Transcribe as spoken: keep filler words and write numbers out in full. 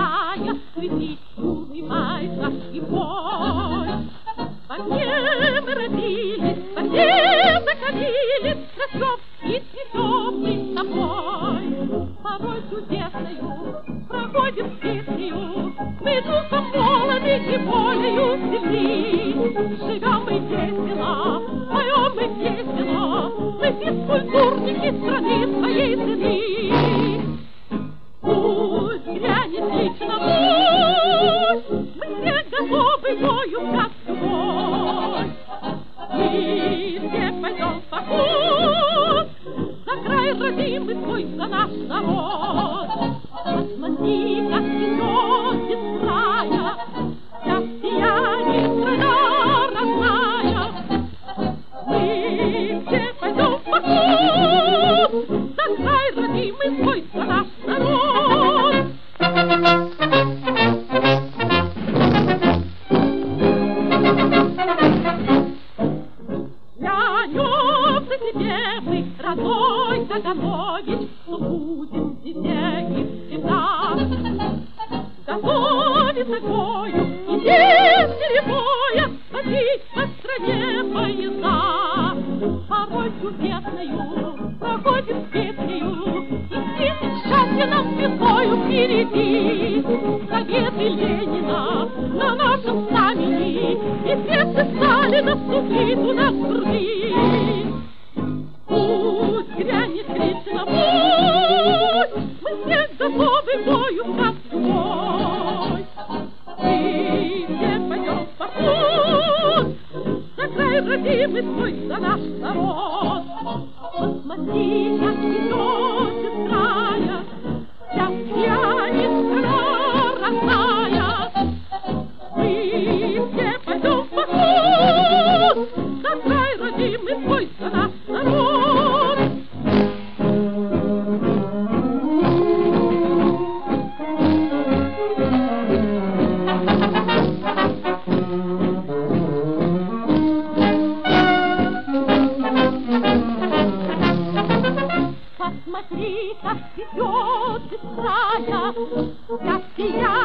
края, цвети, улыбайся и пой. Во мне мы родились, во мне заходились, растем и цветем мы с тобой. Порой чудесною проходим песнею, мы духом молоды и волею сильны. Живем мы весело, поем мы весело, мы физкультурники страны своей цены. Пусть грянет лично пусть, мы все готовы бою, как любовь. Мы все пойдем в поход, за край родимый свой, за наш народ. Посмотри, как цветет из края, вся в сиянии страна родная. Мы все пойдем в поход, за край родимый свой, за наш народ. Клянемся тебе мы, родной Каганович, что будем везде и всегда готовиться к бою и без перебоя водить по стране поезда. Порой чудесною проходим песнею, и светит счастье нам весною впереди. Советы Ленина на нашем знамени, и сердце Сталина стучит у нас в груди. Пусть грянет крично пусть, мы все готовы к бою, как любовь. Мы все пойдем в поход, за край родимый свой, за наш народ. Посмотри, как цветет из края, вся в сиянии страна родная. Мы все пойдем в поход, за край родимый свой, за наш народ. Посмотри, как цветет из края, вся в сиянии